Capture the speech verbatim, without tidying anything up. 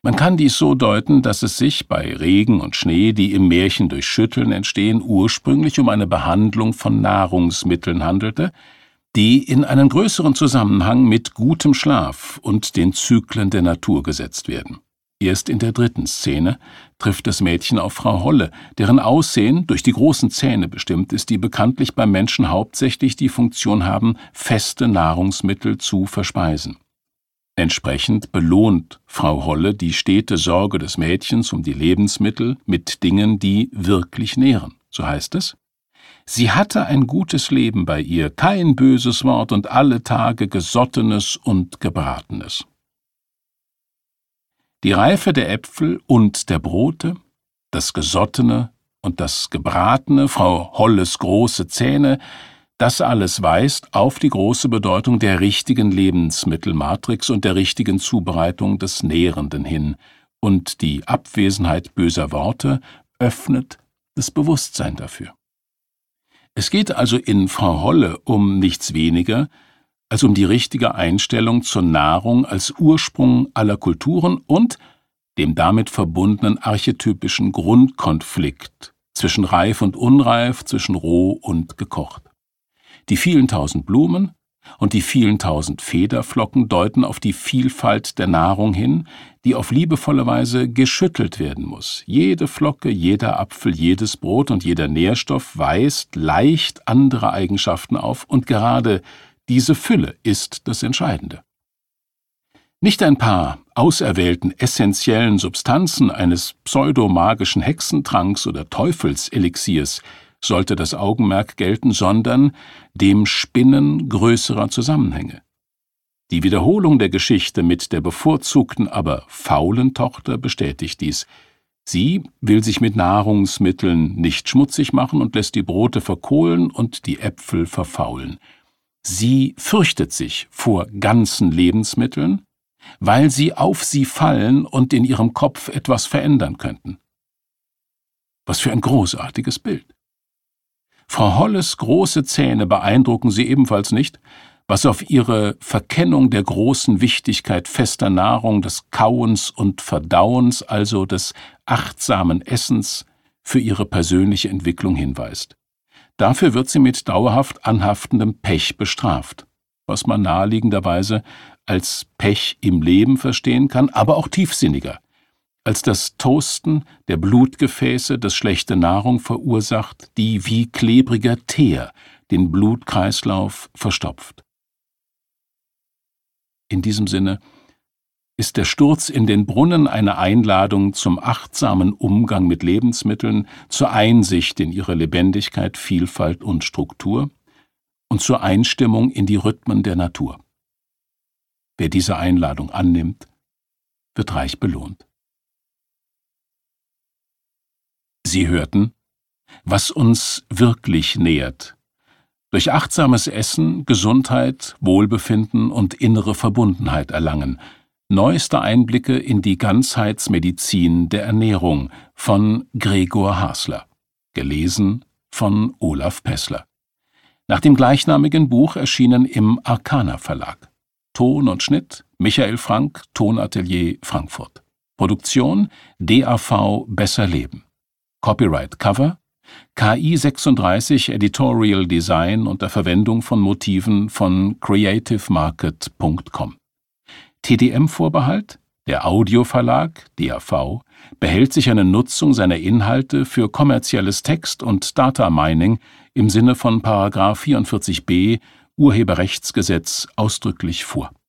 Man kann dies so deuten, dass es sich bei Regen und Schnee, die im Märchen durch Schütteln entstehen, ursprünglich um eine Behandlung von Nahrungsmitteln handelte, die in einen größeren Zusammenhang mit gutem Schlaf und den Zyklen der Natur gesetzt werden. Erst in der dritten Szene trifft das Mädchen auf Frau Holle, deren Aussehen durch die großen Zähne bestimmt ist, die bekanntlich beim Menschen hauptsächlich die Funktion haben, feste Nahrungsmittel zu verspeisen. Entsprechend belohnt Frau Holle die stete Sorge des Mädchens um die Lebensmittel mit Dingen, die wirklich nähren. So heißt es: Sie hatte ein gutes Leben bei ihr, kein böses Wort und alle Tage Gesottenes und Gebratenes. Die Reife der Äpfel und der Brote, das Gesottene und das Gebratene, Frau Holles große Zähne, das alles weist auf die große Bedeutung der richtigen Lebensmittelmatrix und der richtigen Zubereitung des Nährenden hin, und die Abwesenheit böser Worte öffnet das Bewusstsein dafür. Es geht also in Frau Holle um nichts weniger als um die richtige Einstellung zur Nahrung als Ursprung aller Kulturen und dem damit verbundenen archetypischen Grundkonflikt zwischen reif und unreif, zwischen roh und gekocht. Die vielen tausend Blumen und die vielen tausend Federflocken deuten auf die Vielfalt der Nahrung hin, die auf liebevolle Weise geschüttelt werden muss. Jede Flocke, jeder Apfel, jedes Brot und jeder Nährstoff weist leicht andere Eigenschaften auf, und gerade diese Fülle ist das Entscheidende. Nicht ein paar auserwählten essentiellen Substanzen eines pseudomagischen Hexentranks oder Teufelselixiers sollte das Augenmerk gelten, sondern dem Spinnen größerer Zusammenhänge. Die Wiederholung der Geschichte mit der bevorzugten, aber faulen Tochter bestätigt dies. Sie will sich mit Nahrungsmitteln nicht schmutzig machen und lässt die Brote verkohlen und die Äpfel verfaulen. Sie fürchtet sich vor ganzen Lebensmitteln, weil sie auf sie fallen und in ihrem Kopf etwas verändern könnten. Was für ein großartiges Bild! Frau Holles große Zähne beeindrucken sie ebenfalls nicht, was auf ihre Verkennung der großen Wichtigkeit fester Nahrung, des Kauens und Verdauens, also des achtsamen Essens, für ihre persönliche Entwicklung hinweist. Dafür wird sie mit dauerhaft anhaftendem Pech bestraft, was man naheliegenderweise als Pech im Leben verstehen kann, aber auch tiefsinniger, als das Toasten der Blutgefäße, das schlechte Nahrung verursacht, die wie klebriger Teer den Blutkreislauf verstopft. In diesem Sinne ist der Sturz in den Brunnen eine Einladung zum achtsamen Umgang mit Lebensmitteln, zur Einsicht in ihre Lebendigkeit, Vielfalt und Struktur und zur Einstimmung in die Rhythmen der Natur. Wer diese Einladung annimmt, wird reich belohnt. Sie hörten, was uns wirklich nährt, durch achtsames Essen Gesundheit, Wohlbefinden und innere Verbundenheit erlangen. Neueste Einblicke in die Ganzheitsmedizin der Ernährung von Gregor Hasler, gelesen von Olaf Pessler. Nach dem gleichnamigen Buch erschienen im Arcana Verlag. Ton und Schnitt Michael Frank, Tonatelier Frankfurt. Produktion D A V Besser Leben. Copyright Cover K I sechsunddreißig Editorial Design unter Verwendung von Motiven von creative market punkt com. T D M-Vorbehalt: Der Audioverlag, D A V, behält sich eine Nutzung seiner Inhalte für kommerzielles Text- und Data-Mining im Sinne von Paragraph vierundvierzig b Urheberrechtsgesetz ausdrücklich vor.